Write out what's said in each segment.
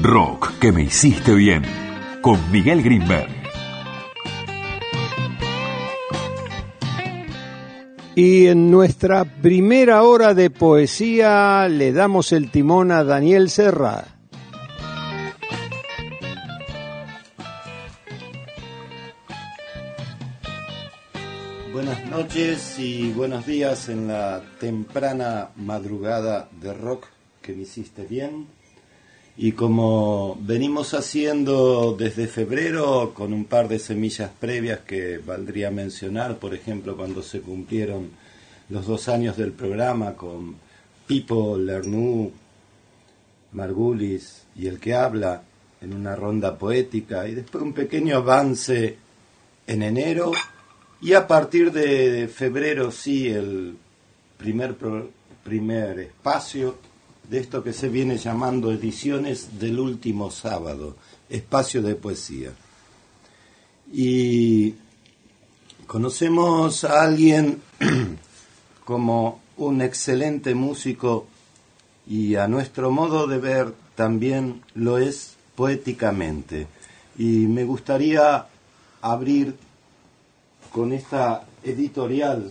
Rock que me hiciste bien, con Miguel Greenberg. Y en nuestra primera hora de poesía le damos el timón a Daniel Serra. Buenas noches y buenos días en la temprana madrugada de rock que me hiciste bien. Y como venimos haciendo desde febrero, con un par de semillas previas que valdría mencionar, por ejemplo, cuando se cumplieron los 2 años del programa con Pipo, Lernoux, Margulis y El que habla en una ronda poética, y después un pequeño avance en enero, y a partir de febrero sí el primer espacio de esto que se viene llamando Ediciones del Último Sábado, espacio de poesía. Y conocemos a alguien como un excelente músico, y a nuestro modo de ver también lo es poéticamente. Y me gustaría abrir con esta editorial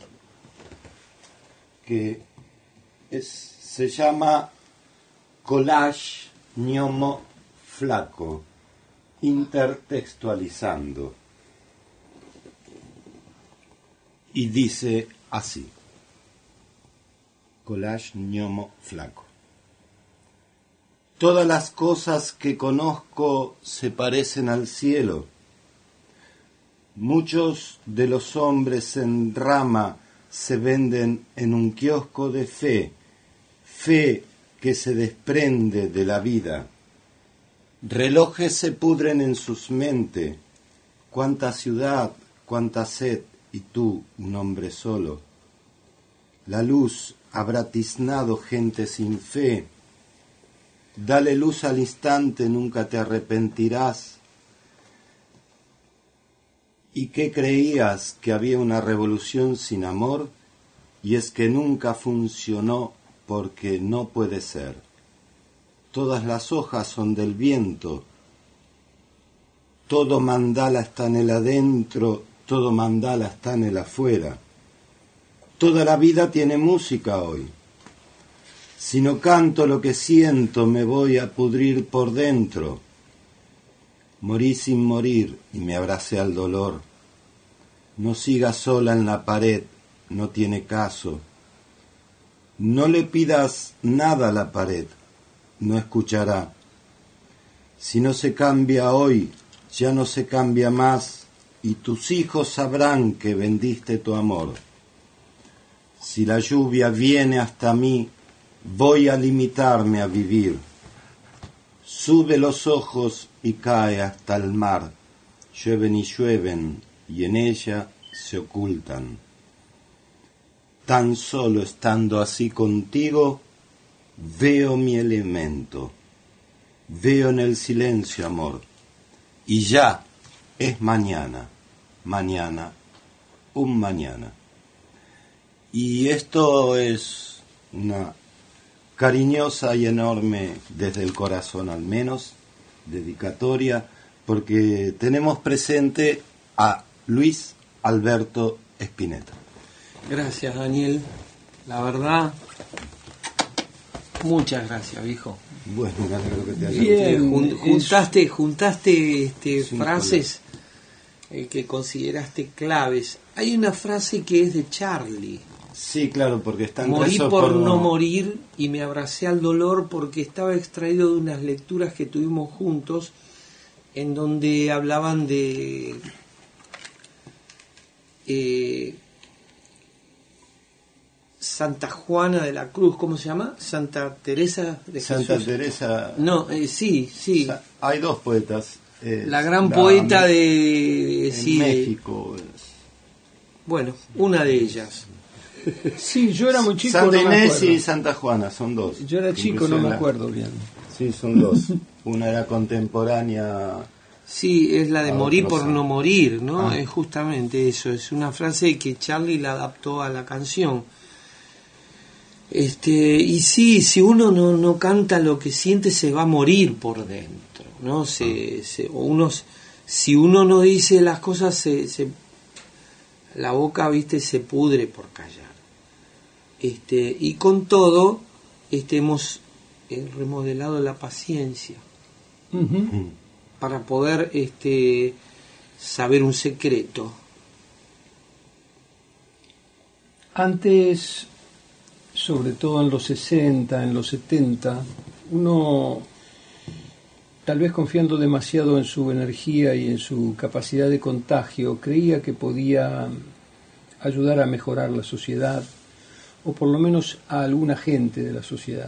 que se llama Collage Gnomo Flaco, intertextualizando. Y dice así: Collage Gnomo Flaco. Todas las cosas que conozco se parecen al cielo. Muchos de los hombres en rama se venden en un kiosco de fe, fe que se desprende de la vida. Relojes se pudren en sus mentes. Cuánta ciudad, cuánta sed, y tú, un hombre solo. La luz habrá tiznado gente sin fe. Dale luz al instante, nunca te arrepentirás. ¿Y qué creías, que había una revolución sin amor? Y es que nunca funcionó, porque no puede ser. Todas las hojas son del viento. Todo mandala está en el adentro, todo mandala está en el afuera. Toda la vida tiene música hoy. Si no canto lo que siento, me voy a pudrir por dentro. Morí sin morir y me abracé al dolor. No sigas sola en la pared, no tiene caso. No le pidas nada a la pared, no escuchará. Si no se cambia hoy, ya no se cambia más, y tus hijos sabrán que vendiste tu amor. Si la lluvia viene hasta mí, voy a limitarme a vivir. Sube los ojos y cae hasta el mar. Llueven y llueven, y en ella se ocultan. Tan solo estando así contigo, veo mi elemento. Veo en el silencio, amor. Y ya es mañana, mañana, un mañana. Y esto es una cariñosa y enorme, desde el corazón al menos, dedicatoria, porque tenemos presente a Luis Alberto Spinetta. Gracias, Daniel. La verdad, muchas gracias, viejo. Bueno, creo que te haya bien, juntaste frases que consideraste claves. Hay una frase que es de Charlie. Sí, claro, porque están Morí por no morir y me abracé al dolor, porque estaba extraído de unas lecturas que tuvimos juntos en donde hablaban de Santa Juana de la Cruz, ¿cómo se llama? Santa Teresa de Jesús. Santa Teresa. No, sí. Hay dos poetas. La gran poeta de México. Bueno, una de ellas. Sí, yo era muy chico. Santa no me Inés acuerdo. y Santa Juana, son dos. Yo era chico, no me acuerdo bien. Sí, son dos. Una era contemporánea. Sí, es la de morir por años. no morir, ¿no? Es justamente eso, es una frase que Charlie la adaptó a la canción. Y sí, si uno no canta lo que siente, se va a morir por dentro, ¿no? Si uno no dice las cosas, la boca, ¿viste?, se pudre por callar. Y con todo, hemos remodelado la paciencia para poder saber un secreto. Antes, sobre todo en los 60, en los 70, uno, tal vez confiando demasiado en su energía y en su capacidad de contagio, creía que podía ayudar a mejorar la sociedad, o por lo menos a alguna gente de la sociedad.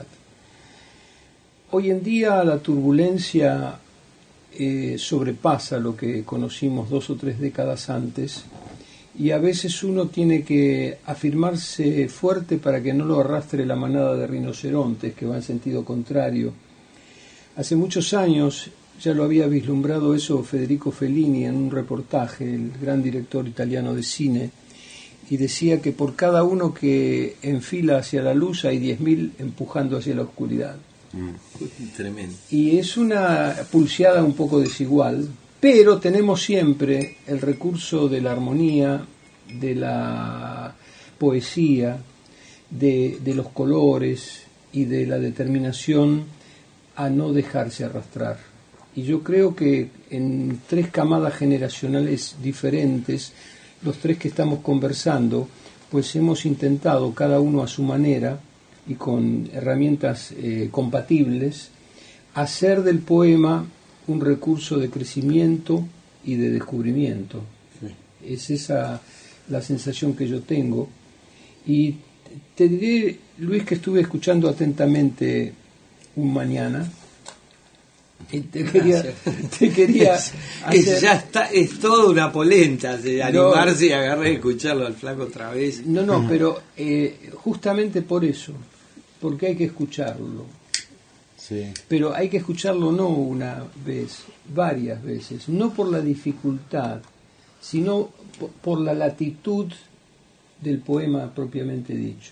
Hoy en día la turbulencia sobrepasa lo que conocimos 2 o 3 décadas antes, y a veces uno tiene que afirmarse fuerte para que no lo arrastre la manada de rinocerontes que va en sentido contrario. Hace muchos años ya lo había vislumbrado eso Federico Fellini en un reportaje, el gran director italiano de cine, y decía que por cada uno que enfila hacia la luz hay 10.000 empujando hacia la oscuridad. Tremendo. Y es una pulseada un poco desigual, pero tenemos siempre el recurso de la armonía, de la poesía, de los colores y de la determinación a no dejarse arrastrar. Y yo creo que en 3 camadas generacionales diferentes, los 3 que estamos conversando, pues hemos intentado, cada uno a su manera y con herramientas compatibles, hacer del poema un recurso de crecimiento y de descubrimiento. Sí. Es esa la sensación que yo tengo. Y te diré, Luis, que estuve escuchando atentamente un mañana. Y te quería hacer... Ya está, es toda una polenta de animarse y agarrar y escucharlo al flaco otra vez. No, pero justamente por eso, porque hay que escucharlo. Sí. Pero hay que escucharlo no una vez, varias veces, no por la dificultad, sino por la latitud del poema propiamente dicho.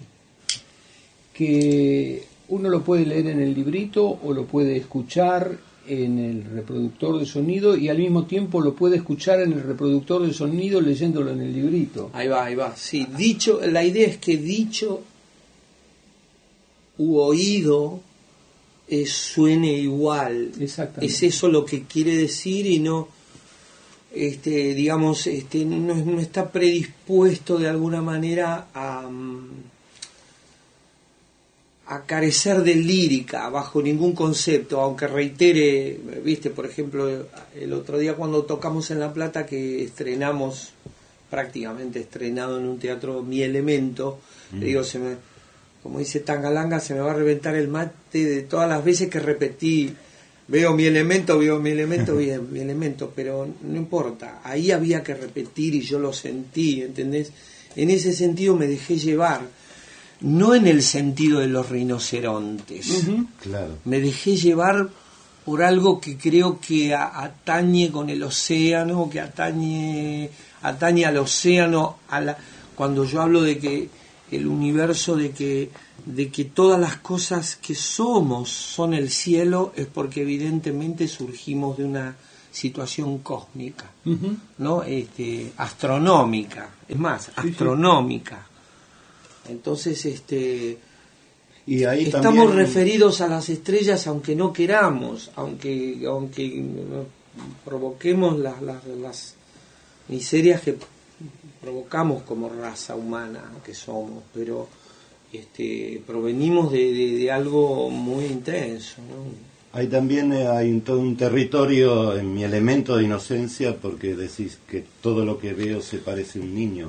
Que uno lo puede leer en el librito o lo puede escuchar en el reproductor de sonido y al mismo tiempo lo puede escuchar en el reproductor de sonido leyéndolo en el librito. Ahí va. Sí, dicho, la idea es que dicho u oído suene igual. Exactamente. Es eso lo que quiere decir y no, digamos, no está predispuesto de alguna manera a carecer de lírica bajo ningún concepto, aunque reitere, viste, por ejemplo, el otro día cuando tocamos en La Plata, que estrenamos, prácticamente estrenado en un teatro, Mi Elemento, digo, como dice Tangalanga, se me va a reventar el mate de todas las veces que repetí, veo mi elemento, veo mi elemento, pero no importa, ahí había que repetir y yo lo sentí, ¿entendés? En ese sentido me dejé llevar. No en el sentido de los rinocerontes. Claro. Me dejé llevar por algo que creo que atañe con el océano, que atañe al océano, cuando yo hablo de que el universo, de que todas las cosas que somos son el cielo, es porque evidentemente surgimos de una situación cósmica, ¿no? Astronómica, es más, astronómica. Entonces, y ahí estamos también referidos a las estrellas aunque no queramos, aunque provoquemos las miserias que provocamos como raza humana que somos, pero provenimos de algo muy intenso, ¿no? Ahí también hay todo un territorio en Mi Elemento de inocencia, porque decís que todo lo que veo se parece a un niño.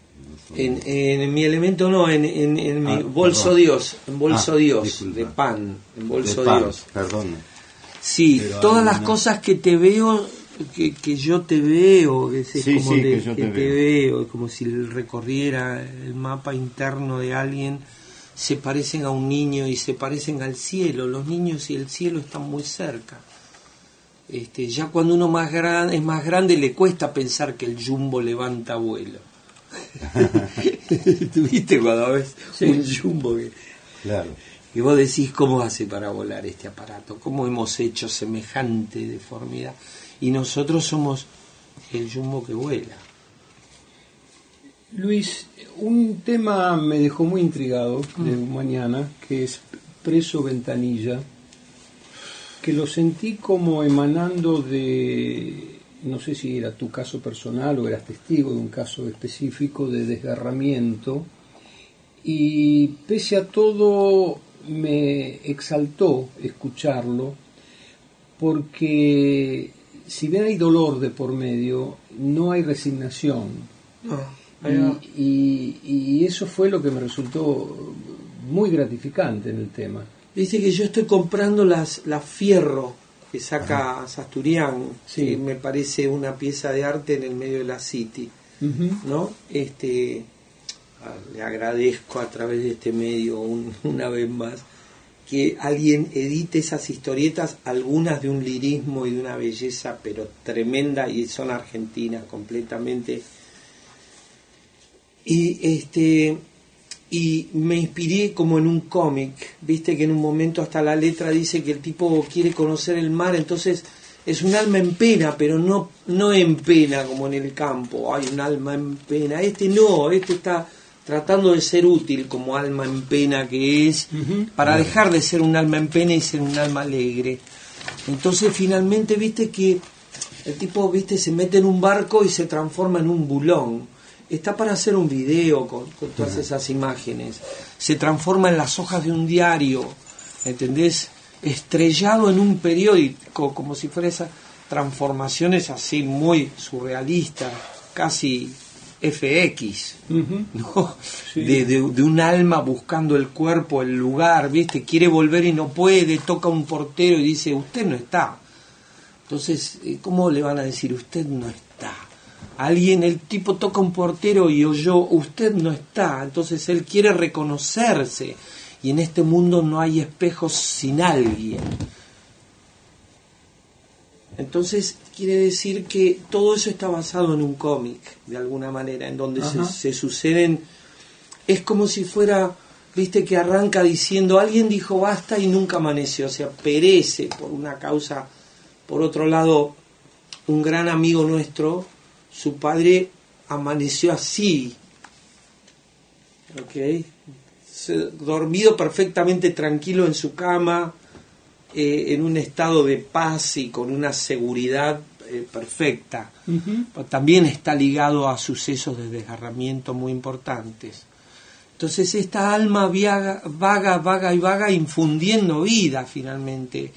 En Mi Elemento no, en mi Bolso perdón. Dios, en Bolso Dios, disculpa. De Pan, en Bolso de Dios. Pan, perdón. Sí, pero todas las cosas que te veo, que yo te veo, es como que yo te veo, es como si recorriera el mapa interno de alguien, se parecen a un niño y se parecen al cielo. Los niños y el cielo están muy cerca. Ya cuando uno es más grande le cuesta pensar que el jumbo levanta vuelo. ¿Tuviste cuando ves un jumbo Claro. Y vos decís, ¿cómo hace para volar este aparato? ¿Cómo hemos hecho semejante deformidad? Y nosotros somos el jumbo que vuela. Luis, un tema me dejó muy intrigado de mañana, que es Preso Ventanilla, que lo sentí como emanando de, no sé si era tu caso personal o eras testigo de un caso específico de desgarramiento, y pese a todo me exaltó escucharlo, porque si bien hay dolor de por medio, no hay resignación. Y eso fue lo que me resultó muy gratificante en el tema. Dice que yo estoy comprando las Fierro que saca Sasturian, Sí. que me parece una pieza de arte en el medio de la City, ¿no? Le agradezco a través de este medio una vez más que alguien edite esas historietas, algunas de un lirismo y de una belleza pero tremenda, y son argentinas completamente. Y me inspiré como en un cómic, viste que en un momento hasta la letra dice que el tipo quiere conocer el mar, entonces es un alma en pena, pero no en pena como en el campo, hay un alma en pena. Este está tratando de ser útil como alma en pena que es, para dejar de ser un alma en pena y ser un alma alegre. Entonces finalmente viste que el tipo se mete en un barco y se transforma en un bulón. Está para hacer un video con todas esas imágenes. Se transforma en las hojas de un diario, ¿entendés? Estrellado en un periódico, como si fuera esas transformaciones así muy surrealistas, casi FX, ¿no? Sí. De un alma buscando el cuerpo, el lugar, ¿viste? Quiere volver y no puede, toca a un portero y dice, usted no está. Entonces, ¿cómo le van a decir, usted no está? El tipo toca un portero y oyó, usted no está. Entonces él quiere reconocerse, y en este mundo no hay espejos sin alguien. Entonces quiere decir que todo eso está basado en un cómic, de alguna manera, en donde se suceden. Es como si fuera, viste, que arranca diciendo, alguien dijo basta y nunca amaneció, o sea, perece por una causa. Por otro lado, un gran amigo nuestro, su padre amaneció así, dormido perfectamente tranquilo en su cama, en un estado de paz y con una seguridad perfecta. También está ligado a sucesos de desgarramiento muy importantes. Entonces esta alma vaga, infundiendo vida finalmente.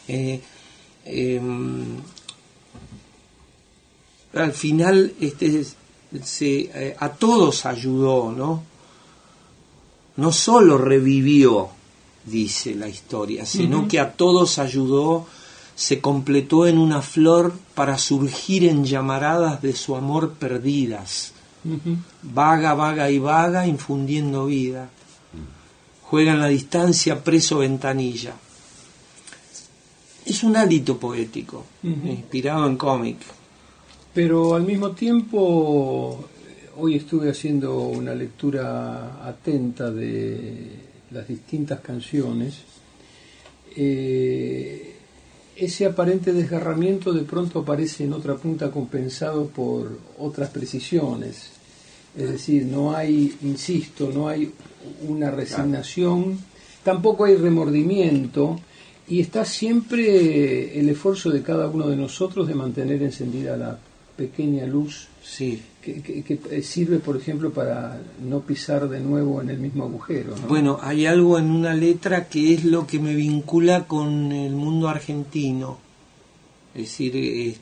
Al final a todos ayudó, ¿no? No solo revivió, dice la historia, sino que a todos ayudó, se completó en una flor para surgir en llamaradas de su amor perdidas. Vaga, infundiendo vida. Juega en la distancia, preso ventanilla. Es un hálito poético, inspirado en cómic. Pero al mismo tiempo, hoy estuve haciendo una lectura atenta de las distintas canciones. Ese aparente desgarramiento de pronto aparece en otra punta compensado por otras precisiones. Es decir, no hay, insisto, no hay una resignación, tampoco hay remordimiento, y está siempre el esfuerzo de cada uno de nosotros de mantener encendida la pequeña luz que sirve, por ejemplo, para no pisar de nuevo en el mismo agujero, ¿no? Bueno, hay algo en una letra que es lo que me vincula con el mundo argentino. Es decir,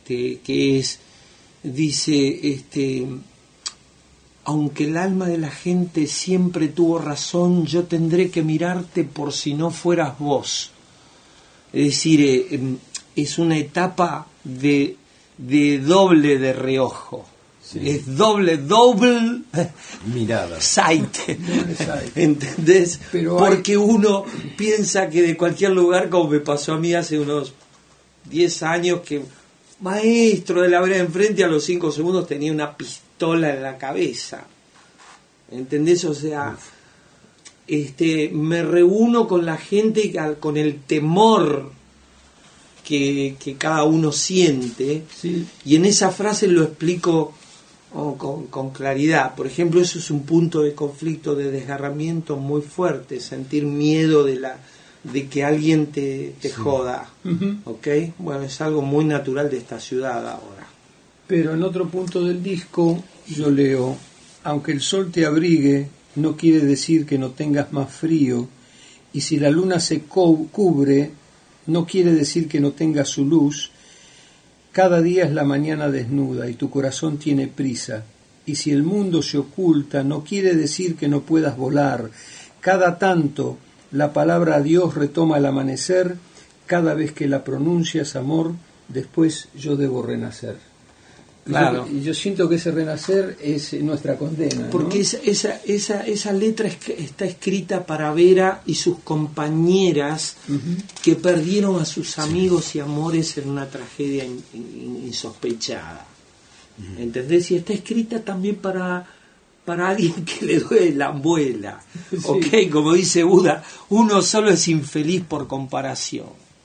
dice, aunque el alma de la gente siempre tuvo razón, yo tendré que mirarte por si no fueras vos. Es decir, es una etapa de doble de reojo. Sí. Es doble mirada. Sight. ¿Entendés? Pero porque uno piensa que de cualquier lugar, como me pasó a mí hace unos 10 años, que maestro de la vereda enfrente a los 5 segundos tenía una pistola en la cabeza. ¿Entendés? O sea, me reúno con la gente con el temor que cada uno siente, Sí. y en esa frase lo explico con claridad. Por ejemplo, eso es un punto de conflicto, de desgarramiento muy fuerte, sentir miedo de que alguien te joda. Ujú. ¿Ok? Bueno, es algo muy natural de esta ciudad ahora. Pero en otro punto del disco yo leo: aunque el sol te abrigue, no quiere decir que no tengas más frío, y si la luna se cubre, no quiere decir que no tenga su luz. Cada día es la mañana desnuda y tu corazón tiene prisa, y si el mundo se oculta, no quiere decir que no puedas volar. Cada tanto la palabra adiós retoma el amanecer, cada vez que la pronuncias, amor, después yo debo renacer. Claro. Y yo siento que ese renacer es nuestra condena, ¿no? Porque esa letra está escrita para Vera y sus compañeras que perdieron a sus amigos y amores en una tragedia insospechada. ¿Entendés? Y está escrita también para alguien que le duele la abuela. Sí. ¿Ok? Como dice Buda, uno solo es infeliz por comparación.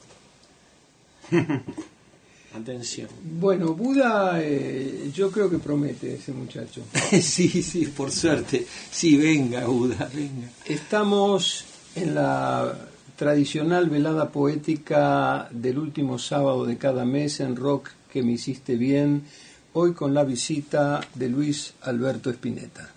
Atención. Bueno, Buda, yo creo que promete ese muchacho. Sí, por suerte. Sí, venga, Buda, venga. Estamos en la tradicional velada poética del último sábado de cada mes en Rock que me hiciste bien, hoy con la visita de Luis Alberto Spinetta.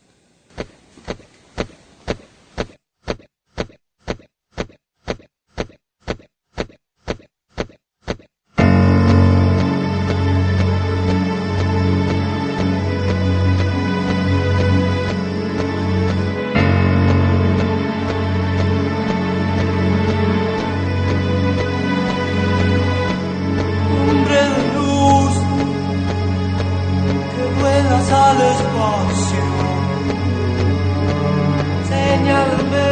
Hombre de luz que vuelas al espacio, señálame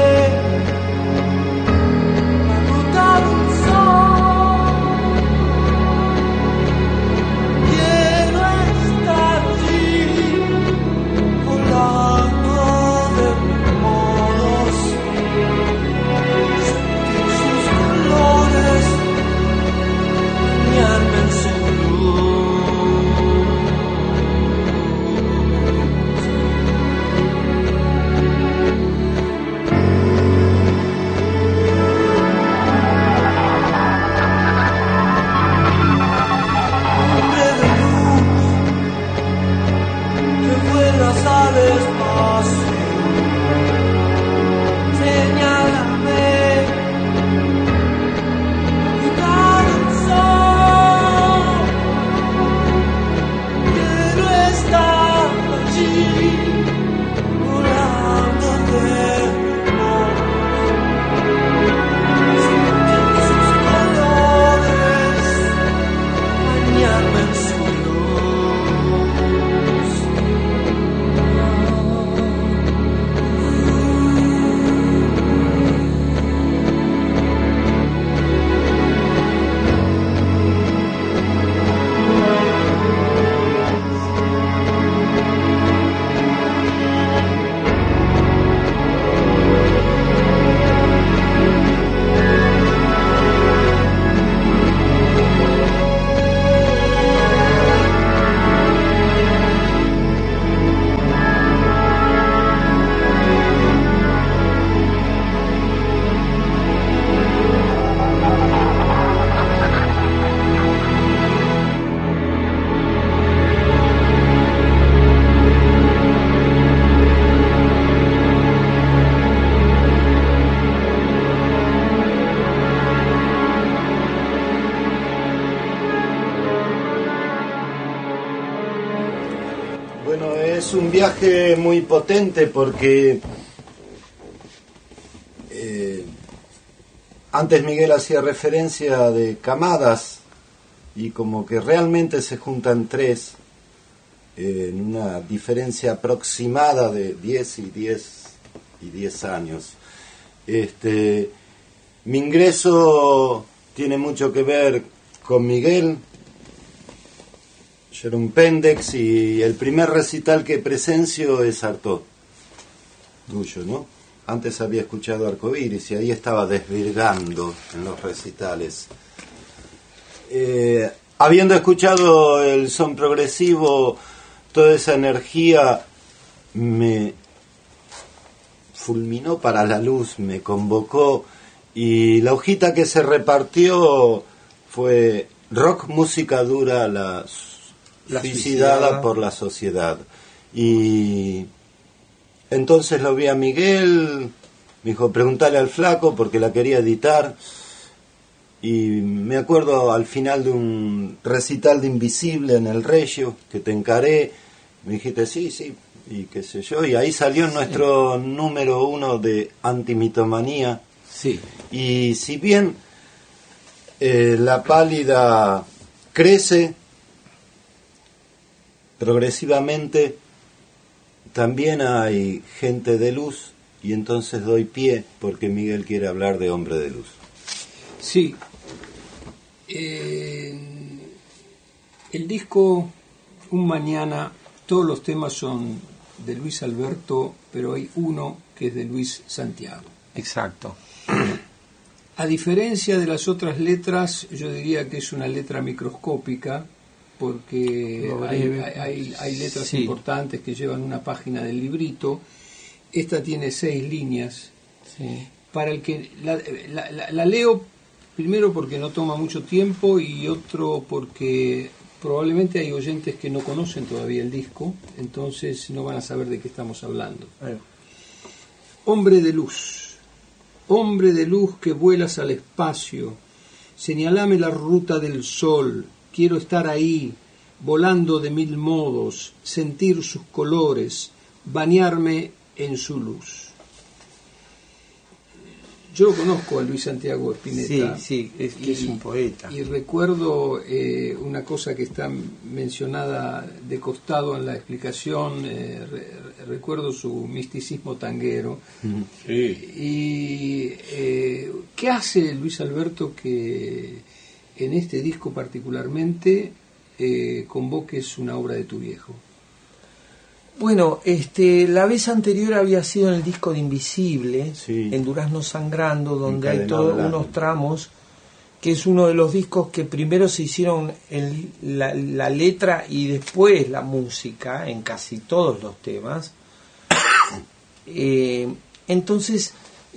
la ruta del sol. Quiero estar allí, volando de mil modos, sentir sus colores, bañarme en su luz. Hombre de luz que vuelas al espacio, señálame el sol. Quiero estar allí, volando de amor, sentir sus colores, bañarme en su Bueno, es un viaje muy potente porque antes Miguel hacía referencia de camadas y como que realmente se juntan tres en una diferencia aproximada de 10 y 10 años. Mi ingreso tiene mucho que ver con Miguel, Jerome Pendex, y el primer recital que presencio es Artaud, tuyo, ¿no? antes había escuchado Arcoíris y ahí estaba desvirgando en los recitales. Habiendo escuchado el son progresivo, toda esa energía me fulminó para la luz, me convocó, y la hojita que se repartió fue rock, música dura, la suicidada por la sociedad. Y entonces lo vi a Miguel, me dijo, preguntale al flaco porque la quería editar. Y me acuerdo al final de un recital de Invisible en el Regio, que te encaré, me dijiste sí, y qué sé yo, y ahí salió nuestro número 1 de Antimitomanía. Sí. Y si bien la pálida crece progresivamente, también hay gente de luz, y entonces doy pie porque Miguel quiere hablar de Hombre de Luz. Sí. El disco Un Mañana, todos los temas son de Luis Alberto, pero hay uno que es de Luis Santiago. Exacto. A diferencia de las otras letras, yo diría que es una letra microscópica, porque hay letras importantes que llevan una página del librito. Esta tiene 6 líneas. Sí. Para el que la leo, primero porque no toma mucho tiempo, y otro porque probablemente hay oyentes que no conocen todavía el disco, entonces no van a saber de qué estamos hablando. Hombre de luz, hombre de luz que vuelas al espacio, señalame la ruta del sol, quiero estar ahí, volando de 1000 modos, sentir sus colores, bañarme en su luz. Yo conozco a Luis Santiago Spinetta. Sí, es que es un poeta. Y recuerdo una cosa que está mencionada de costado en la explicación, recuerdo su misticismo tanguero. Sí. Y ¿qué hace Luis Alberto que en este disco particularmente convoques una obra de tu viejo? Bueno, la vez anterior había sido en el disco de Invisible, sí, en Durazno Sangrando, donde hay Encadenado todos al unos tramos, que es uno de los discos que primero se hicieron la letra y después la música, en casi todos los temas. Entonces,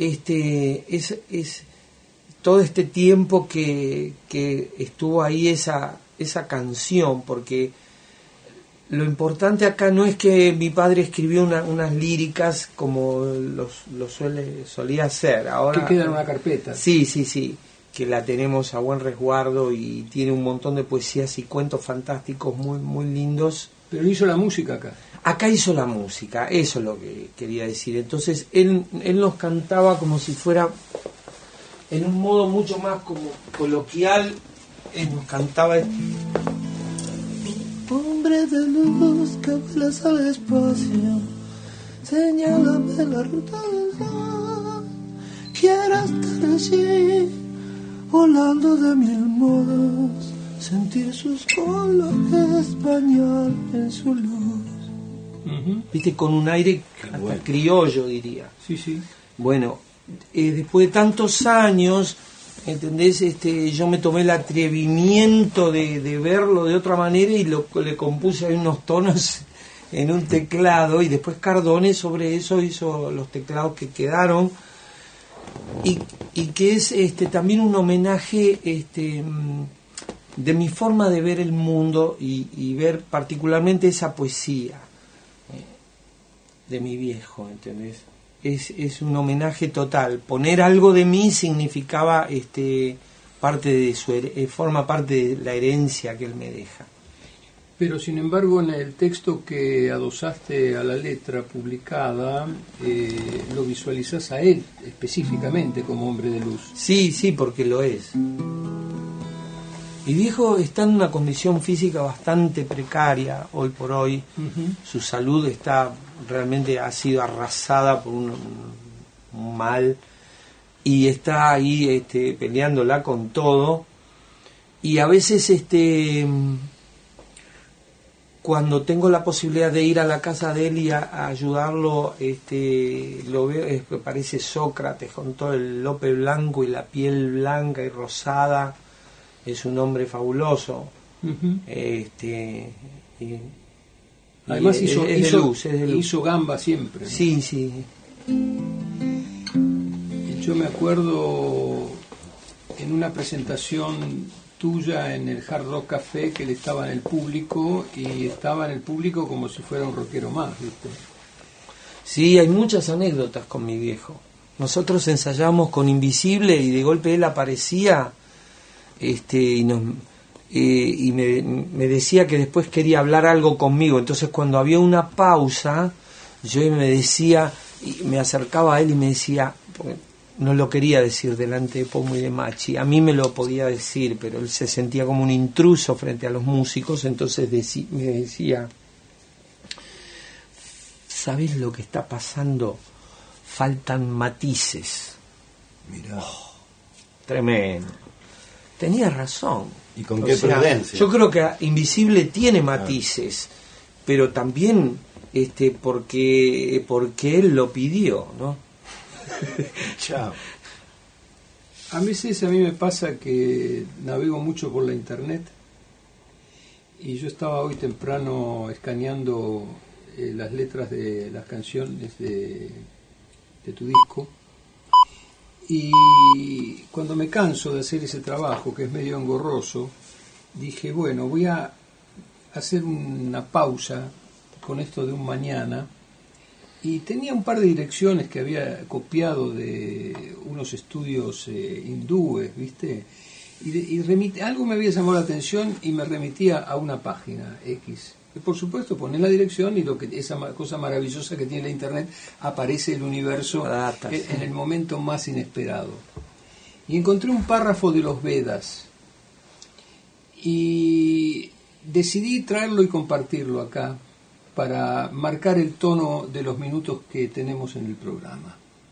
es todo este tiempo que estuvo ahí esa canción, porque lo importante acá no es que mi padre escribió unas líricas como solía hacer. Ahora, que queda en una carpeta. Sí, que la tenemos a buen resguardo y tiene un montón de poesías y cuentos fantásticos muy, muy lindos. Pero hizo la música acá. Acá hizo la música, eso es lo que quería decir. Entonces él nos cantaba como si fuera, en un modo mucho más como coloquial, él nos cantaba... Hombre de luz que vuelas al espacio, señálame la ruta del sol. Quiero estar allí, volando de 1000 modos, sentir sus colores, bañar en su luz. Viste, con un aire hasta criollo, diría. Sí. Bueno, después de tantos años, ¿entendés? Yo me tomé el atrevimiento de verlo de otra manera y le compuse ahí unos tonos en un teclado, y después Cardone sobre eso hizo los teclados que quedaron, y que es también un homenaje de mi forma de ver el mundo y ver particularmente esa poesía de mi viejo, ¿entendés? Es un homenaje total. Poner algo de mí significaba parte de forma parte de la herencia que él me deja. Pero sin embargo, en el texto que adosaste a la letra publicada, lo visualizás a él específicamente como hombre de luz. Sí, porque lo es. Mi viejo está en una condición física bastante precaria hoy por hoy. Su salud realmente ha sido arrasada por un mal, y está ahí peleándola con todo. Y a veces cuando tengo la posibilidad de ir a la casa de él y a ayudarlo, lo veo, parece Sócrates con todo el lope blanco y la piel blanca y rosada. Es un hombre fabuloso. Uh-huh. Además hizo gamba siempre, ¿no? Sí, sí. Yo me acuerdo en una presentación tuya en el Hard Rock Café que él estaba en el público, y estaba en el público como si fuera un rockero más, ¿viste? Sí, hay muchas anécdotas con mi viejo. Nosotros ensayamos con Invisible y de golpe él aparecía y me decía que después quería hablar algo conmigo. Entonces cuando había una pausa, yo me acercaba a él y me decía, no lo quería decir delante de Pomo y de Machi, a mí me lo podía decir, pero él se sentía como un intruso frente a los músicos. Entonces me decía, ¿sabes lo que está pasando? Faltan matices. Mirá. Tremendo. Tenía razón. ¿Y con qué prudencia? Yo creo que Invisible tiene matices, pero también porque él lo pidió, ¿no? Chao. A veces a mí me pasa que navego mucho por la internet, y yo estaba hoy temprano escaneando las letras de las canciones de tu disco, y cuando me canso de hacer ese trabajo que es medio engorroso, dije, bueno, voy a hacer una pausa con esto de un mañana. Y tenía un par de direcciones que había copiado de unos estudios hindúes, ¿viste? Y algo me había llamado la atención y me remitía a una página X. Y por supuesto poné la dirección y esa cosa maravillosa que tiene la internet, aparece el universo en el momento más inesperado. Y encontré un párrafo de los Vedas y decidí traerlo y compartirlo acá, para marcar el tono de los minutos que tenemos en el programa.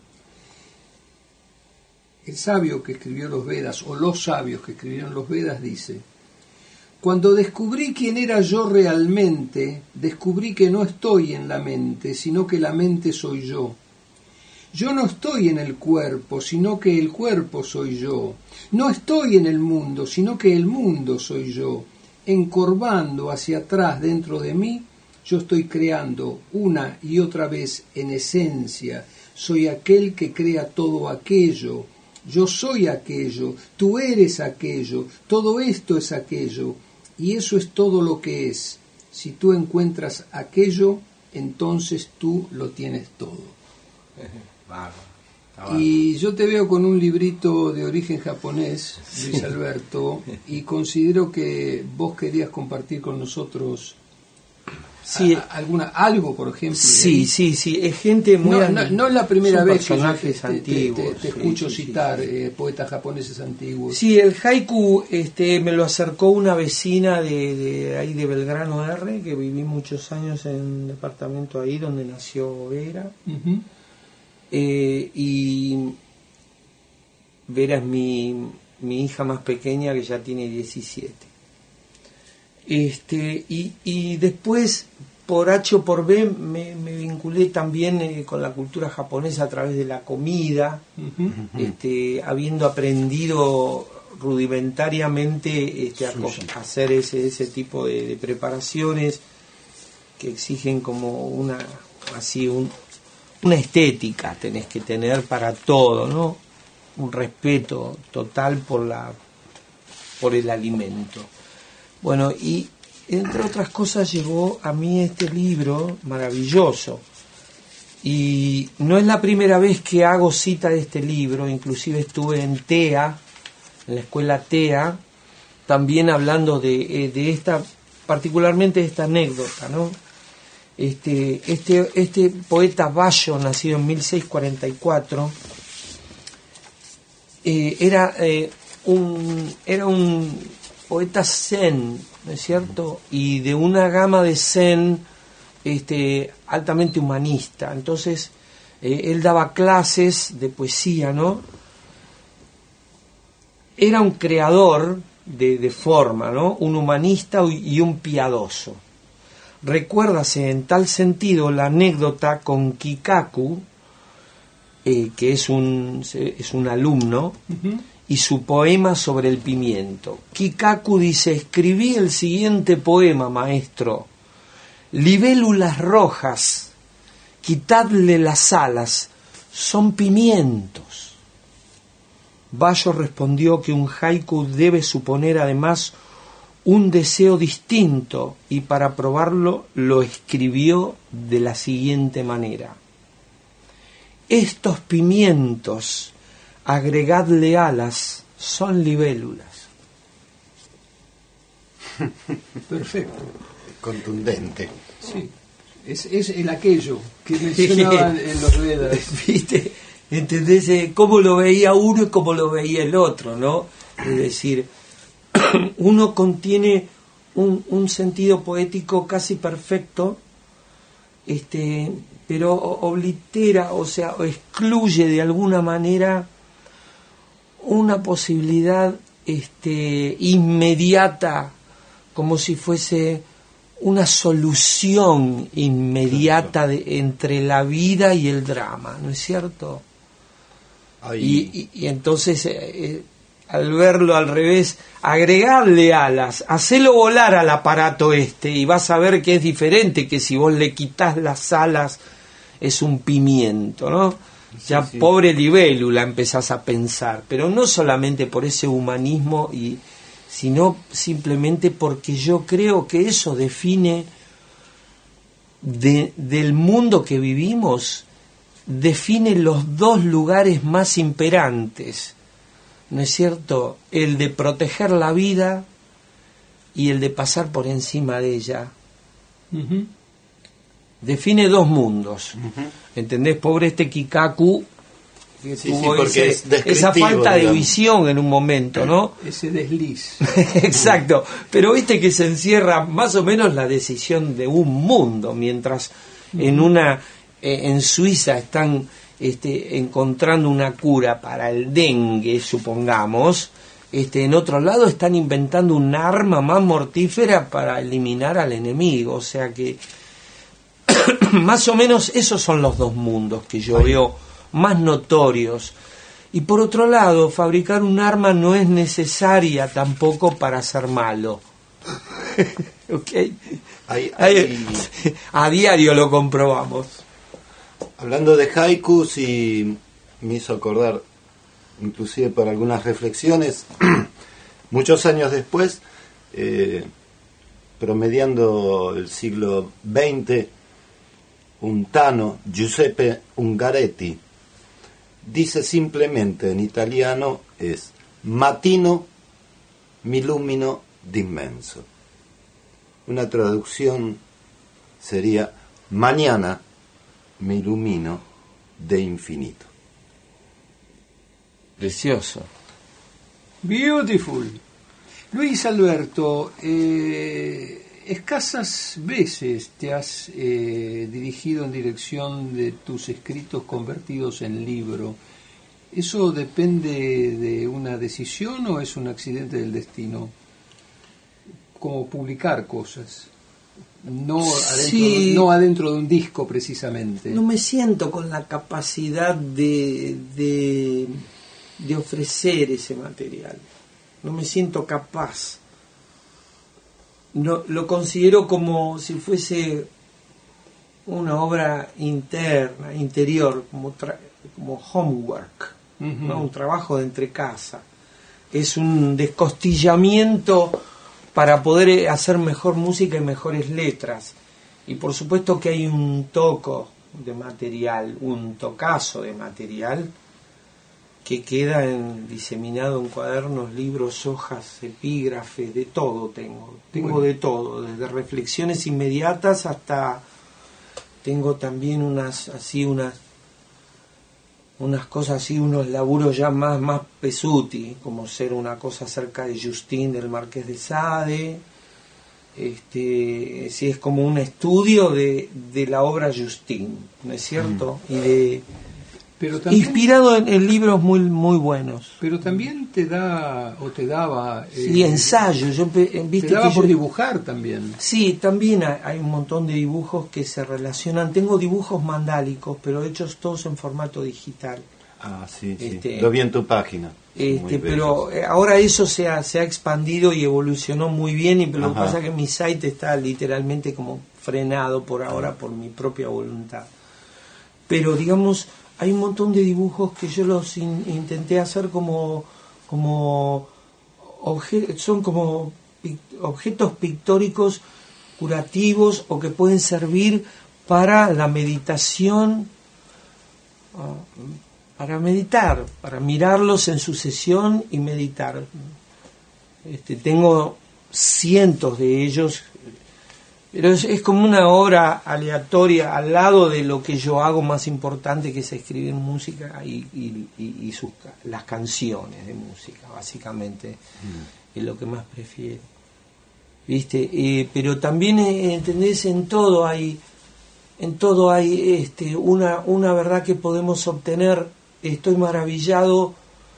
El sabio que escribió los Vedas, o los sabios que escribieron los Vedas, dice: cuando descubrí quién era yo realmente, descubrí que no estoy en la mente, sino que la mente soy yo. Yo no estoy en el cuerpo, sino que el cuerpo soy yo. No estoy en el mundo, sino que el mundo soy yo. Encorvando hacia atrás dentro de mí, yo estoy creando una y otra vez en esencia. Soy aquel que crea todo aquello. Yo soy aquello. Tú eres aquello. Todo esto es aquello. Y eso es todo lo que es. Si tú encuentras aquello, entonces tú lo tienes todo. Y yo te veo con un librito de origen japonés, Luis Alberto, y considero que vos querías compartir con nosotros algo, por ejemplo. Sí, es gente muy... No es la primera vez que te escucho citar poetas japoneses antiguos. Sí, el haiku me lo acercó una vecina de ahí de Belgrano R, que viví muchos años en un departamento ahí donde nació Vera. Uh-huh. Y Vera es mi hija más pequeña, que ya tiene 17. Y después, por H o por B, me vinculé también con la cultura japonesa a través de la comida, uh-huh. Habiendo aprendido rudimentariamente a hacer ese tipo de preparaciones que exigen como una estética tenés que tener para todo, ¿no? Un respeto total por el alimento. Bueno, y entre otras cosas llegó a mí este libro maravilloso, y no es la primera vez que hago cita de este libro. Inclusive estuve en TEA, en la escuela TEA, también hablando de esta, particularmente de esta anécdota, ¿no? Este poeta Basho, nacido en 1644, era un poeta zen, ¿no es cierto? Y de una gama de zen altamente humanista. Entonces él daba clases de poesía, ¿no? Era un creador de forma, ¿no? Un humanista y un piadoso. recuérdase en tal sentido la anécdota con Kikaku, que es un alumno, y su poema sobre el pimiento. Kikaku dice: escribí el siguiente poema, maestro. Libélulas rojas, quitadle las alas, son pimientos. Bayo respondió que un haiku debe suponer además un deseo distinto, y para probarlo lo escribió de la siguiente manera: estos pimientos, agregadle alas, son libélulas. Perfecto. Contundente. Sí. Es el aquello que mencionaban en los Vedas. ¿Viste? ¿Entendés? Cómo lo veía uno y cómo lo veía el otro, ¿no? Es decir, uno contiene un sentido poético casi perfecto, pero oblitera, o sea, excluye de alguna manera una posibilidad inmediata, como si fuese una solución inmediata entre la vida y el drama, ¿no es cierto? Y entonces, al verlo al revés, agregarle alas, hacelo volar al aparato y vas a ver que es diferente, que si vos le quitas las alas es un pimiento, ¿no? Sí, ya sí. Pobre libélula empezás a pensar, pero no solamente por ese humanismo, sino simplemente porque yo creo que eso define del mundo que vivimos, define los dos lugares más imperantes, ¿no es cierto? El de proteger la vida y el de pasar por encima de ella. Uh-huh. Define dos mundos. ¿Entendés? Pobre Kikaku, que tuvo porque esa falta de visión en un momento, ¿no? Ese desliz. Exacto. Pero viste que se encierra más o menos la decisión de un mundo, mientras en Suiza están encontrando una cura para el dengue, supongamos, en otro lado están inventando un arma más mortífera para eliminar al enemigo. O sea que más o menos esos son los dos mundos que yo veo más notorios. Y por otro lado, fabricar un arma no es necesaria tampoco para ser malo. ¿Ok? A diario lo comprobamos. Hablando de haikus, y me hizo acordar, inclusive por algunas reflexiones, muchos años después, promediando el siglo XX, un tano, Giuseppe Ungaretti, dice simplemente en italiano es "Mattino mi illumino d'immenso". Una traducción sería "Mañana me ilumino de infinito". Precioso. Beautiful. Luis Alberto, escasas veces te has dirigido en dirección de tus escritos convertidos en libro. ¿Eso depende de una decisión o es un accidente del destino? Como publicar cosas, no adentro de un disco precisamente. No me siento con la capacidad de ofrecer ese material. No me siento capaz. No, lo considero como si fuese una obra interna, interior, como homework, ¿no? Un trabajo de entrecasa. Es un descostillamiento para poder hacer mejor música y mejores letras. Y por supuesto que hay un tocazo de material que queda diseminado en cuadernos, libros, hojas, epígrafes, de todo tengo bueno. De todo, desde reflexiones inmediatas hasta tengo también unas cosas así, unos laburos ya más pesuti, como ser una cosa acerca de Justin del Marqués de Sade. Sí, es como un estudio de la obra Justin, ¿no es cierto? Pero también, inspirado en libros muy muy buenos. pero también te da o te daba Sí, ensayo. te daba por dibujar también. Sí, también hay un montón de dibujos que se relacionan. Tengo dibujos mandálicos, pero hechos todos en formato digital. Ah, sí, lo vi en tu página. Pero ahora eso se ha expandido y evolucionó muy bien, y lo que pasa es que mi site está literalmente como frenado por ahora por mi propia voluntad. Pero digamos, hay un montón de dibujos que yo los intenté hacer son como objetos pictóricos curativos, o que pueden servir para la meditación, para meditar, para mirarlos en sucesión y meditar. Tengo cientos de ellos, pero es como una obra aleatoria al lado de lo que yo hago más importante, que es escribir música y las canciones de música, básicamente. Es lo que más prefiero, ¿viste? Pero también, ¿entendés? En todo hay una verdad que podemos obtener. Estoy maravillado,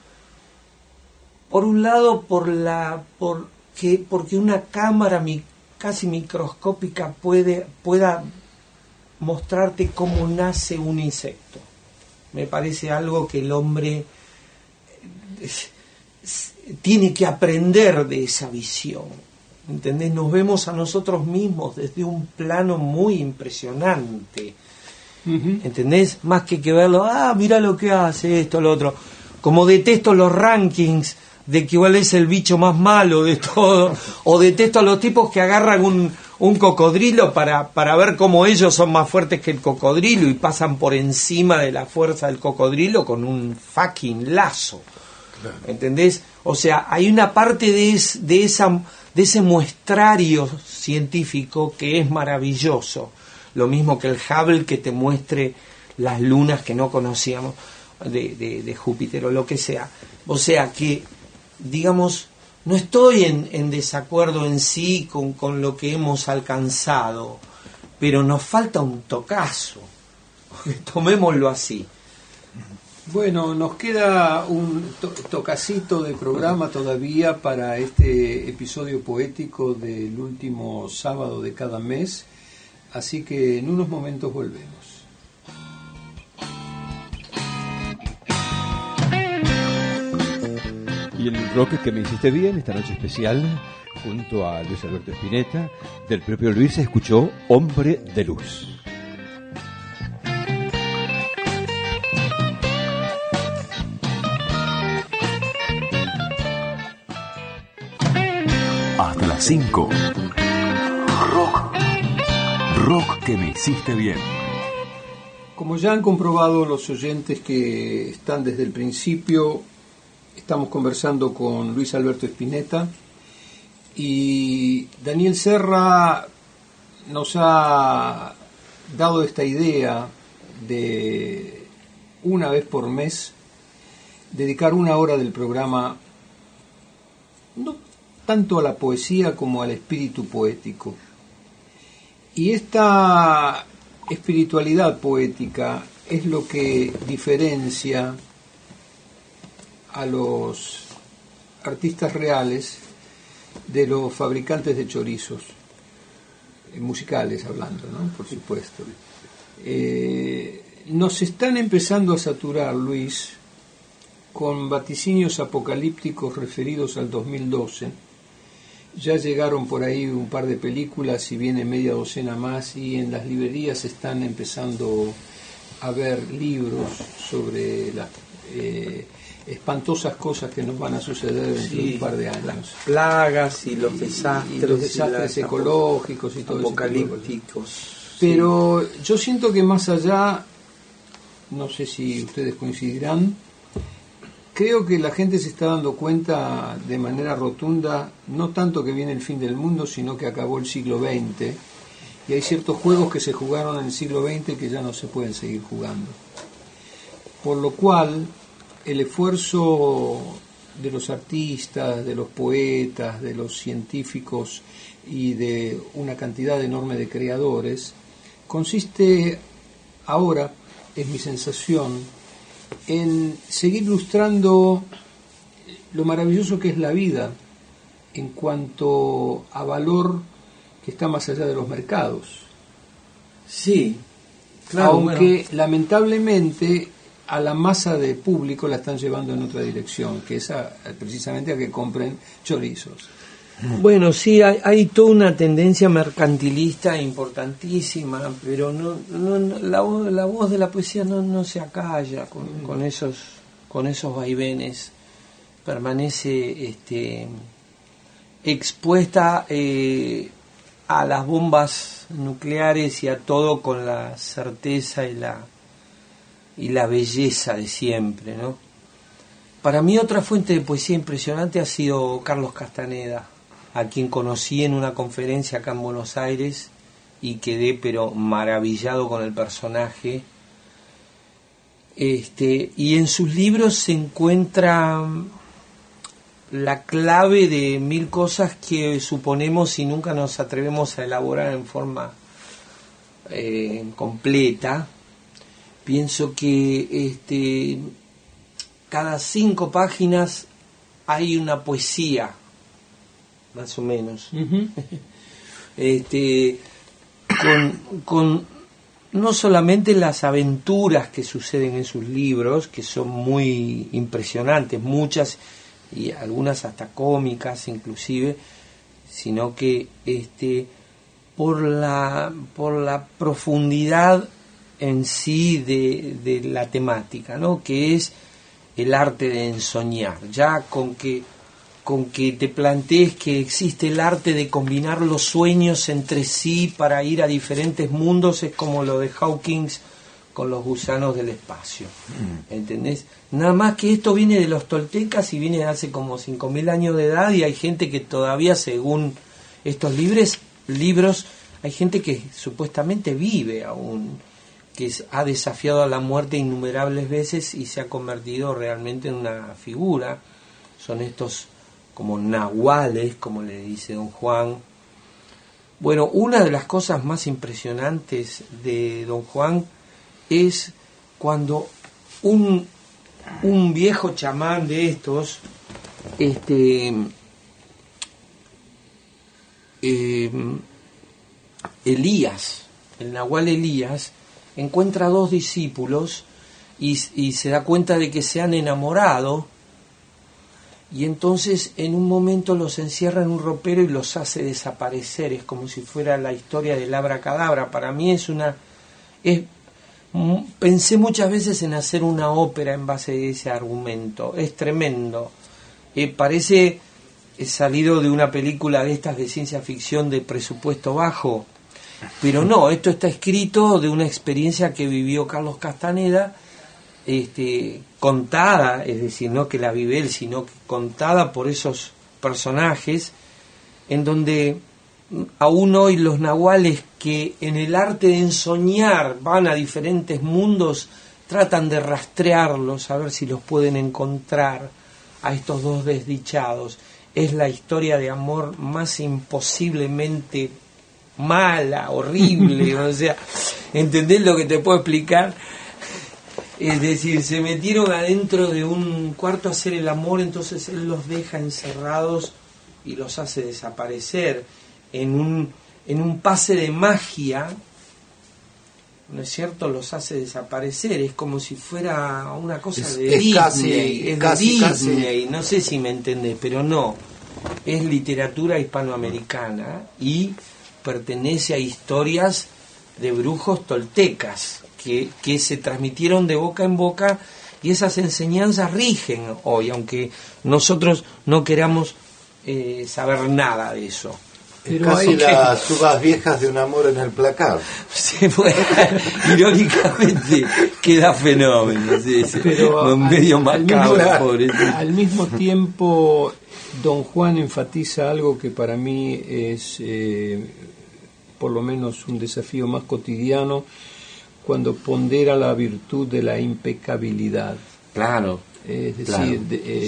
por un lado, porque una cámara casi microscópica pueda mostrarte cómo nace un insecto. Me parece algo que el hombre tiene que aprender de esa visión. ¿Entendés? Nos vemos a nosotros mismos desde un plano muy impresionante. ¿Entendés? Más que verlo, mira lo que hace esto, lo otro. Como detesto los rankings de que cuál es el bicho más malo de todo, o detesto a los tipos que agarran un cocodrilo para ver cómo ellos son más fuertes que el cocodrilo y pasan por encima de la fuerza del cocodrilo con un fucking lazo. Claro. ¿Entendés? O sea, hay una parte de ese muestrario científico que es maravilloso. Lo mismo que el Hubble, que te muestre las lunas que no conocíamos de Júpiter o lo que sea. O sea que, digamos, no estoy en desacuerdo en sí con lo que hemos alcanzado, pero nos falta un tocazo. Tomémoslo así. Bueno, nos queda un tocacito de programa todavía para este episodio poético del último sábado de cada mes. Así que en unos momentos volvemos. Y el rock que me hiciste bien, esta noche especial, junto a Luis Alberto Spinetta, del propio Luis se escuchó Hombre de Luz. Hasta las 5. Rock que me hiciste bien. Como ya han comprobado los oyentes que están desde el principio, estamos conversando con Luis Alberto Spinetta, y Daniel Serra nos ha dado esta idea de una vez por mes dedicar una hora del programa no tanto a la poesía como al espíritu poético. Y esta espiritualidad poética es lo que diferencia a los artistas reales de los fabricantes de chorizos, musicales hablando, ¿no? Por supuesto. Nos están empezando a saturar, Luis, con vaticinios apocalípticos referidos al 2012. Ya llegaron por ahí un par de películas y viene media docena más, y en las librerías están empezando a ver libros sobre las espantosas cosas que nos van a suceder dentro de un par de años. Las plagas y los desastres, y los desastres ecológicos y todo apocalípticos. Pero yo siento que más allá, no sé si ustedes coincidirán, creo que la gente se está dando cuenta de manera rotunda, no tanto que viene el fin del mundo, sino que acabó el siglo XX, y hay ciertos juegos que se jugaron en el siglo XX que ya no se pueden seguir jugando. Por lo cual, el esfuerzo de los artistas, de los poetas, de los científicos y de una cantidad enorme de creadores consiste ahora, es mi sensación, en seguir ilustrando lo maravilloso que es la vida en cuanto a valor que está más allá de los mercados. Sí, claro. Aunque lamentablemente a la masa de público la están llevando en otra dirección, que es precisamente a que compren chorizos. Bueno, sí, hay toda una tendencia mercantilista importantísima, pero la voz de la poesía no se acalla con esos vaivenes. Permanece expuesta a las bombas nucleares y a todo con la certeza y la belleza de siempre, ¿no? Para mí otra fuente de poesía impresionante ha sido Carlos Castaneda, a quien conocí en una conferencia acá en Buenos Aires y quedé pero maravillado con el personaje. Y en sus libros se encuentra la clave de mil cosas que suponemos y nunca nos atrevemos a elaborar en forma completa. Pienso que cada 5 páginas hay una poesía, más o menos. Uh-huh. Con no solamente las aventuras que suceden en sus libros, que son muy impresionantes, muchas y algunas hasta cómicas inclusive, sino que por la profundidad en sí de la temática, ¿no? Que es el arte de ensoñar. Ya con que te plantees que existe el arte de combinar los sueños entre sí para ir a diferentes mundos, es como lo de Hawkins con los gusanos del espacio. ¿Entendés? Nada más que esto viene de los toltecas y viene de hace como 5.000 años de edad, y hay gente que todavía, según estos libros, hay gente que supuestamente vive aún, que ha desafiado a la muerte innumerables veces y se ha convertido realmente en una figura. Son estos como nahuales, como le dice don Juan. Bueno, una de las cosas más impresionantes de don Juan es cuando un viejo chamán de estos, Elías, el nahual Elías, encuentra 2 discípulos y se da cuenta de que se han enamorado, y entonces en un momento los encierra en un ropero y los hace desaparecer. Es como si fuera la historia del abracadabra. Para mí pensé muchas veces en hacer una ópera en base a ese argumento. Es tremendo. Parece salido de una película de estas de ciencia ficción de presupuesto bajo, pero no, esto está escrito de una experiencia que vivió Carlos Castaneda, contada, es decir, no que la vive él, sino que contada por esos personajes, en donde aún hoy los nahuales, que en el arte de ensoñar van a diferentes mundos, tratan de rastrearlos, a ver si los pueden encontrar a estos 2 desdichados. Es la historia de amor más imposiblemente mala, horrible, o sea, ¿entendés lo que te puedo explicar? Es decir, se metieron adentro de un cuarto a hacer el amor, entonces él los deja encerrados y los hace desaparecer en un pase de magia, ¿no es cierto? Los hace desaparecer. Es como si fuera una cosa de Disney, es casi, de Disney, casi. No sé si me entendés, pero no, es literatura hispanoamericana y pertenece a historias de brujos toltecas que se transmitieron de boca en boca, y esas enseñanzas rigen hoy, aunque nosotros no queramos saber nada de eso. Pero casi las uvas viejas de un amor en el placar. Sí, bueno, irónicamente queda fenómeno, sí, sí. Pero medio macabro, pobre. Al mismo tiempo, don Juan enfatiza algo que para mí es por lo menos un desafío más cotidiano, cuando pondera la virtud de la impecabilidad. Claro. Es claro.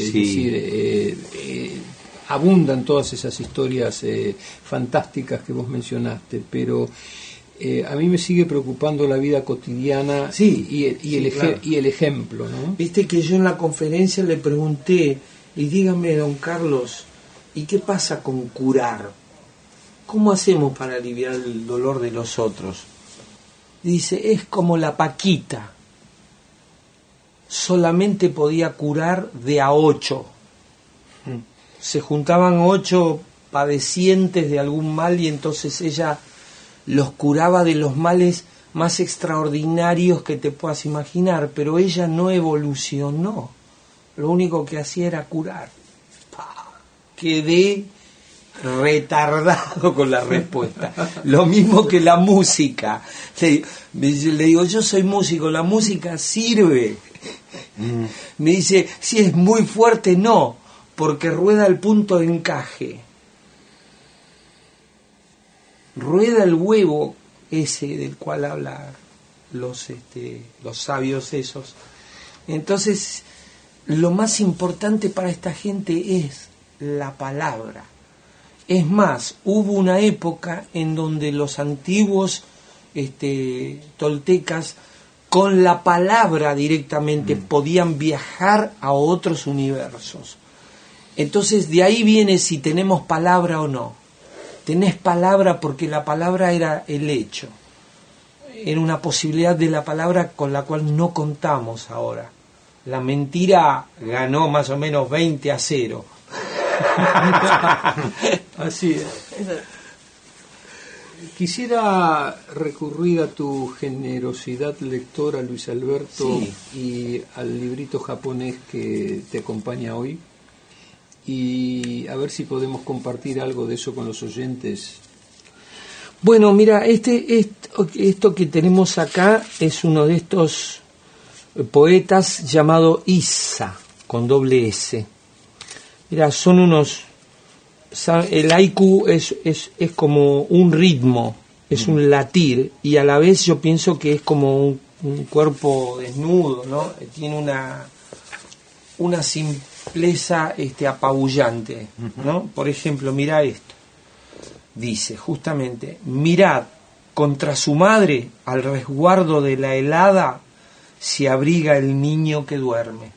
decir, abundan todas esas historias fantásticas que vos mencionaste, pero a mí me sigue preocupando la vida cotidiana y el ejemplo, ¿no? Viste que yo en la conferencia le pregunté, y dígame, don Carlos, ¿y qué pasa con curar? ¿Cómo hacemos para aliviar el dolor de los otros? Dice, es como la Paquita, solamente podía curar de a 8. Se juntaban 8 padecientes de algún mal y entonces ella los curaba de los males más extraordinarios que te puedas imaginar, pero ella no evolucionó, lo único que hacía era curar. Quedé retardado con la respuesta. Lo mismo que la música. Le digo, yo soy músico, la música sirve. Me dice, si es muy fuerte, no, porque rueda el punto de encaje. Rueda el huevo ese del cual hablan los sabios esos. Entonces, lo más importante para esta gente es la palabra. Es más, hubo una época en donde los antiguos toltecas con la palabra directamente podían viajar a otros universos. Entonces de ahí viene si tenemos palabra o no. Tenés palabra porque la palabra era el hecho. Era una posibilidad de la palabra con la cual no contamos ahora. La mentira ganó más o menos 20-0. Así es. Quisiera recurrir a tu generosidad lectora, Luis Alberto, y al librito japonés que te acompaña hoy, y a ver si podemos compartir algo de eso con los oyentes. Bueno, mira, esto que tenemos acá es uno de estos poetas llamado Issa, con doble S. Mira, son unos... El haiku es como un ritmo, es un latir, y a la vez yo pienso que es como un cuerpo desnudo, ¿no? Tiene una simpleza apabullante, ¿no? Por ejemplo, mira esto. Dice justamente, mirad, contra su madre, al resguardo de la helada, se abriga el niño que duerme.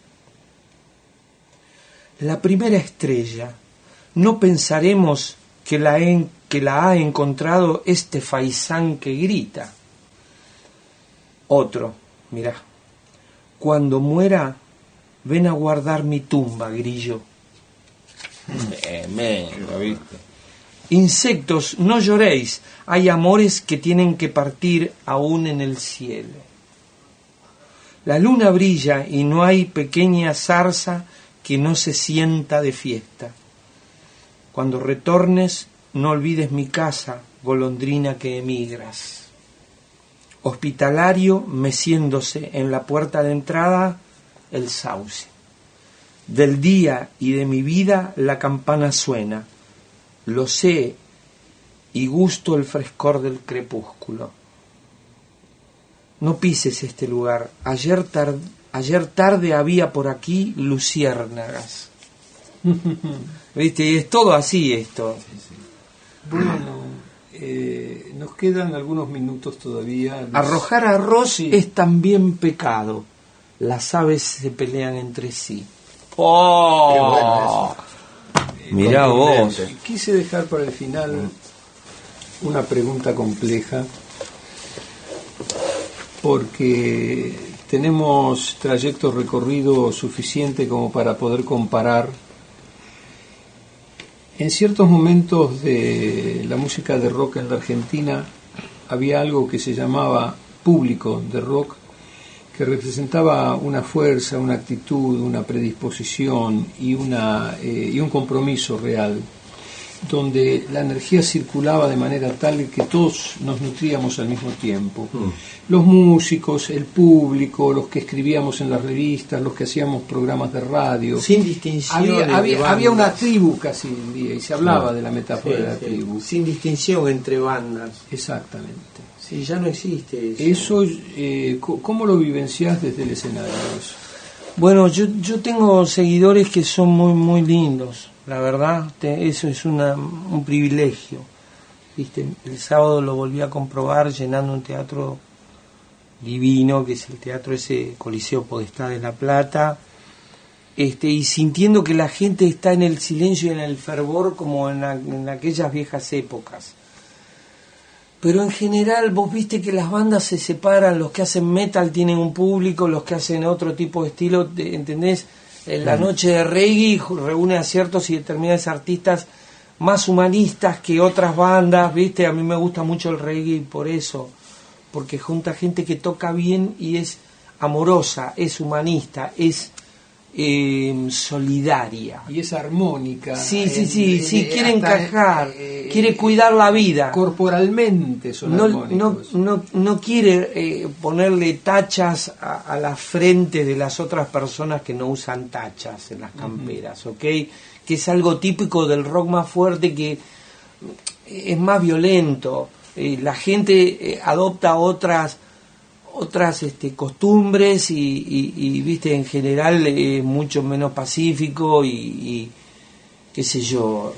La primera estrella, no pensaremos que la ha encontrado este faisán que grita. Otro, mirá, cuando muera, ven a guardar mi tumba, grillo. ¿Lo viste? Insectos, no lloréis, hay amores que tienen que partir aún en el cielo. La luna brilla y no hay pequeña zarza que no se sienta de fiesta. Cuando retornes, no olvides mi casa, golondrina que emigras. Hospitalario, meciéndose en la puerta de entrada, el sauce. Del día y de mi vida la campana suena. Lo sé y gusto el frescor del crepúsculo. No pises este lugar. Ayer tarde había por aquí luciérnagas. ¿Viste? Y es todo así esto. Bueno, nos quedan algunos minutos todavía. Arrojar arroz es también pecado. Las aves se pelean entre sí. ¡Oh! Qué bueno eso. Mirá vos. Quise dejar para el final una pregunta compleja, porque tenemos trayecto recorrido suficiente como para poder comparar. En ciertos momentos de la música de rock en la Argentina había algo que se llamaba público de rock, que representaba una fuerza, una actitud, una predisposición y un compromiso real, donde la energía circulaba de manera tal que todos nos nutríamos al mismo tiempo. Los músicos, el público, los que escribíamos en las revistas, los que hacíamos programas de radio. Sin distinción. Había una tribu casi un día, y se hablaba de la metáfora de la tribu. Sin distinción entre bandas. Exactamente. Sí, ya no existe eso. ¿Cómo lo vivenciás desde el escenario? Eso? Bueno, yo tengo seguidores que son muy, muy lindos. La verdad, eso es un privilegio. ¿viste? El sábado lo volví a comprobar llenando un teatro divino, que es el teatro ese Coliseo Podestá de La Plata, y sintiendo que la gente está en el silencio y en el fervor como en aquellas viejas épocas. Pero en general vos viste que las bandas se separan, los que hacen metal tienen un público, los que hacen otro tipo de estilo, ¿entendés? La noche de reggae reúne a ciertos y determinados artistas más humanistas que otras bandas, ¿viste? A mí me gusta mucho el reggae por eso, porque junta gente que toca bien y es amorosa, es humanista, es solidaria. Y es armónica. Sí, quiere encajar, quiere cuidar la vida. Corporalmente son armónicos. No quiere ponerle tachas a la frente de las otras personas que no usan tachas en las camperas, ¿ok? Que es algo típico del rock más fuerte, que es más violento. La gente adopta otras costumbres y viste, en general es mucho menos pacífico y qué sé yo,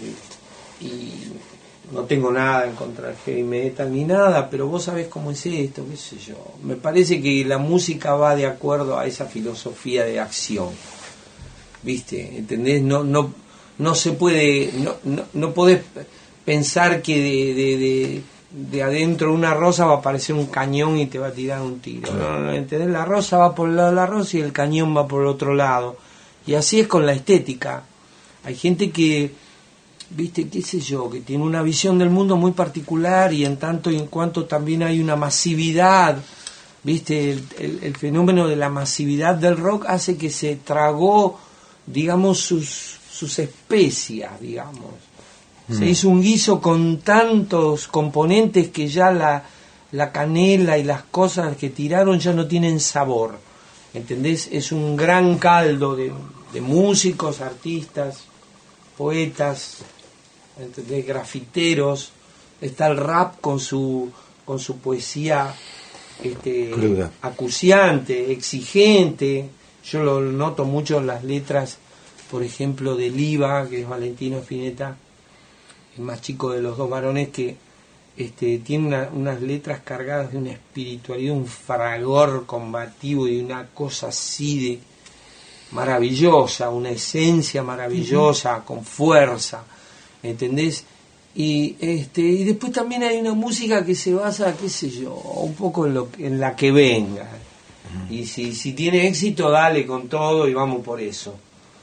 y no tengo nada en contra del heavy metal ni nada, pero vos sabés cómo es esto, qué sé yo. Me parece que la música va de acuerdo a esa filosofía de acción, viste, ¿entendés? No se puede, no podés pensar que de adentro de una rosa va a aparecer un cañón y te va a tirar un tiro. No, ¿entendés? La rosa va por el lado de la rosa y el cañón va por el otro lado. Y así es con la estética. Hay gente que, viste, qué sé yo, que tiene una visión del mundo muy particular, y en tanto y en cuanto también hay una masividad, viste, el fenómeno de la masividad del rock hace que se tragó, digamos, sus especias, digamos. Se hizo un guiso con tantos componentes que ya la canela y las cosas que tiraron ya no tienen sabor, ¿entendés? Es un gran caldo de músicos, artistas, poetas, ¿entendés? Grafiteros. Está el rap con su poesía acuciante, exigente. Yo lo noto mucho en las letras, por ejemplo, de Liva, que es Valentino Spinetta, el más chico de los dos varones, que tiene unas letras cargadas de una espiritualidad, un fragor combativo y una cosa así de maravillosa, una esencia maravillosa, con fuerza, ¿entendés? Y después también hay una música que se basa, qué sé yo, un poco en la que venga, y si tiene éxito, dale con todo y vamos por eso.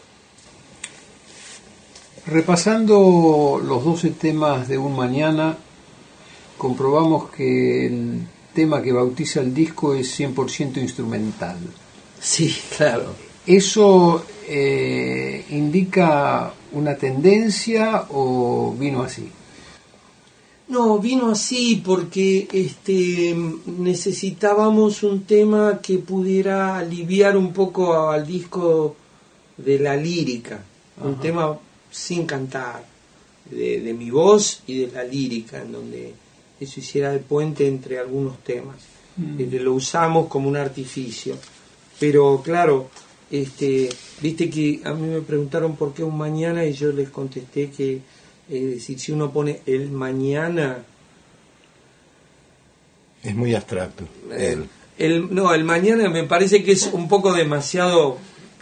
Repasando los 12 temas de Un Mañana, comprobamos que el tema que bautiza el disco es 100% instrumental. Sí, claro. ¿Eso indica una tendencia o vino así? No, vino así porque necesitábamos un tema que pudiera aliviar un poco al disco de la lírica. Ajá. Un tema sin cantar, de mi voz y de la lírica, en donde eso hiciera de puente entre algunos temas. Lo usamos como un artificio, pero claro, viste que a mí me preguntaron por qué Un Mañana, y yo les contesté que es decir, si uno pone el mañana, es muy abstracto. El mañana me parece que es un poco demasiado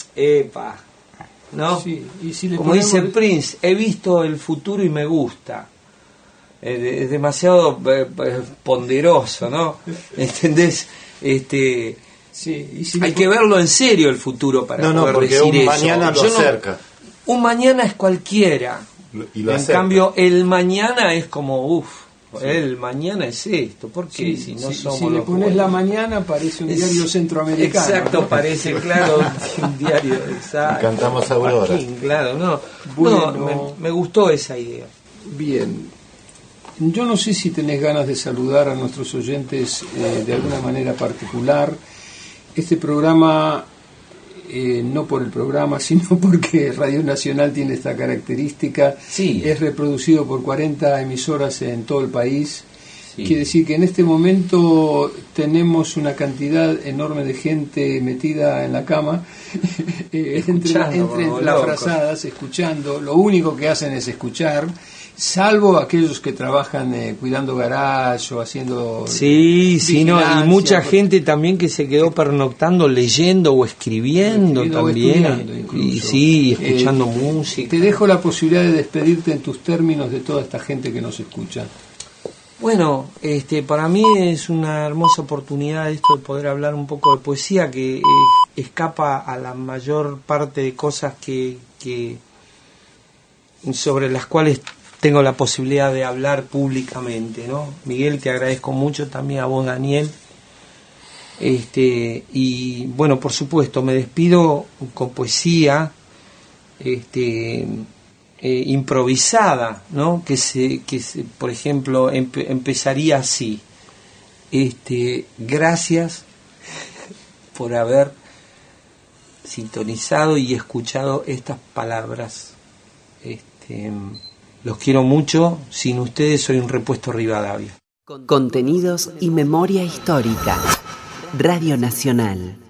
¿no? Sí, y si le como ponemos... dice Prince, he visto el futuro y me gusta. Es demasiado ponderoso, ¿no? ¿Entendés? Sí, y si hay que verlo en serio el futuro para poder porque decir un eso. mañana lo acerca. Un mañana es cualquiera. Y lo en acerca. cambio, el mañana es como, el mañana es esto. ¿Por qué? Sí, si si le pones jóvenes? La Mañana parece un diario centroamericano. Exacto, ¿no? parece, claro, un diario. Exacto. Y cantamos Aurora. Joaquín, claro, no. Bueno, No, me gustó esa idea. Bien. Yo no sé si tenés ganas de saludar a nuestros oyentes de alguna manera particular. Este programa, no por el programa, sino porque Radio Nacional tiene esta característica, Sí. es reproducido por 40 emisoras en todo el país. Sí. Quiere decir que en este momento tenemos una cantidad enorme de gente metida en la cama entre las frazadas, escuchando. Lo único que hacen es escuchar, salvo aquellos que trabajan cuidando garage o haciendo sí, no, y mucha gente también que se quedó pernoctando leyendo o escribiendo también, y sí, escuchando música. Te dejo la posibilidad de despedirte en tus términos de toda esta gente que nos escucha. Bueno, para mí es una hermosa oportunidad esto de poder hablar un poco de poesía, que escapa a la mayor parte de cosas que sobre las cuales tengo la posibilidad de hablar públicamente, ¿no? Miguel, te agradezco mucho, también a vos, Daniel. Y bueno, por supuesto, me despido con poesía improvisada, ¿no? Que por ejemplo, empezaría así. Gracias por haber sintonizado y escuchado estas palabras. Los quiero mucho. Sin ustedes soy un repuesto Rivadavia. Contenidos y memoria histórica. Radio Nacional.